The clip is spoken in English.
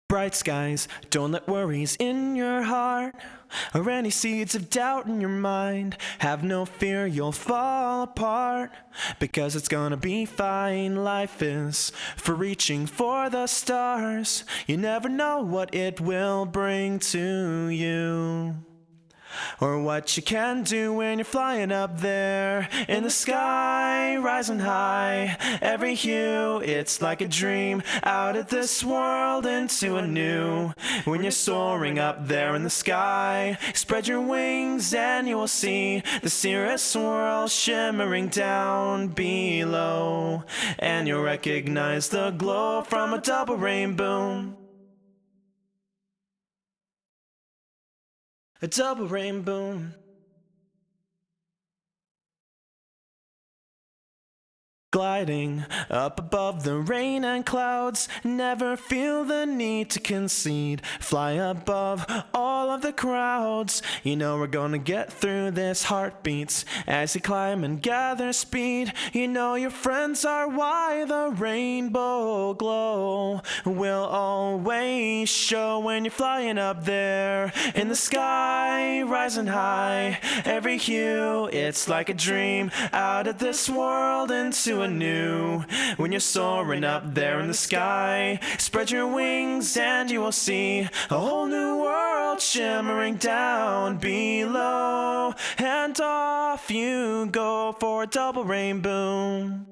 Bright skies, don't let worries in your heart or any seeds of doubt in your mind. Have no fear, you'll fall apart, because it's gonna be fine. Life is for reaching for the stars. You never know what it will bring to you, or what you can do when you're flying up there in the sky, rising high. Every hue, it's like a dream, out of this world into a new. When you're soaring up there in the sky, spread your wings and you will see the cirrus swirl shimmering down below, and you'll recognize the glow from a double rainbow. A double rainbow. Gliding up above the rain and clouds, never feel the need to concede. Fly above all of the crowds. You know we're gonna get through this. Heartbeats as you climb and gather speed. You know your friends are why the rainbow glow will always show when you're flying up there in the sky, rising high. Every hue, it's like a dream, out of this world into anew. When you're soaring up there in the sky, spread your wings and you will see a whole new world shimmering down below, and off you go for a double rainbow.